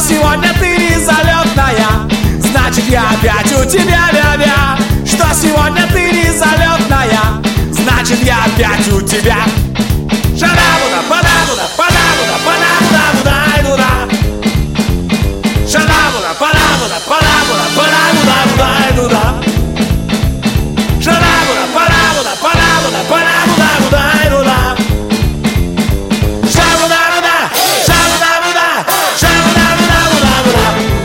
сегодня ты не залетная, значит я опять у тебя бя-бя. Что сегодня ты не залетная, значит я опять у тебя. Шадабуда, падабуда, падабуда, падабуда, буда. Шадабуда, падабуда, падабуда, падабуда, буда. Шадабуда, падабуда, падабуда, падабуда, буда. Шабуда-буда, шабуда-буда, шабуда-буда-буда-буда.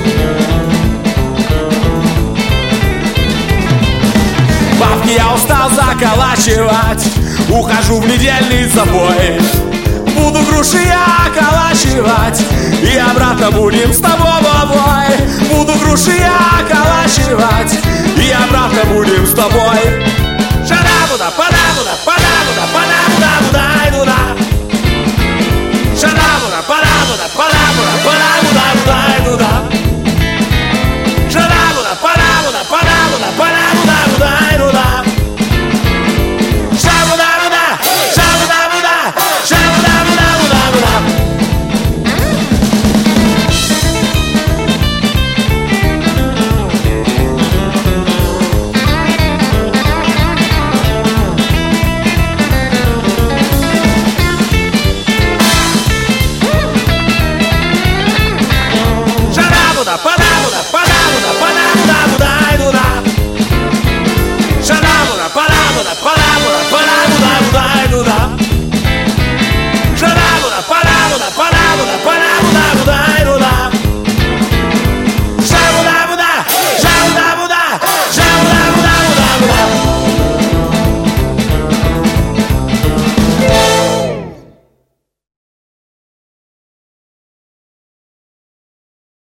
Бабки, я устал заколачивать, ухожу в недельный забой. Буду груши я околачивать, и обратно будем с тобой в бой. Буду груши я околачивать, и обратно будем с тобой.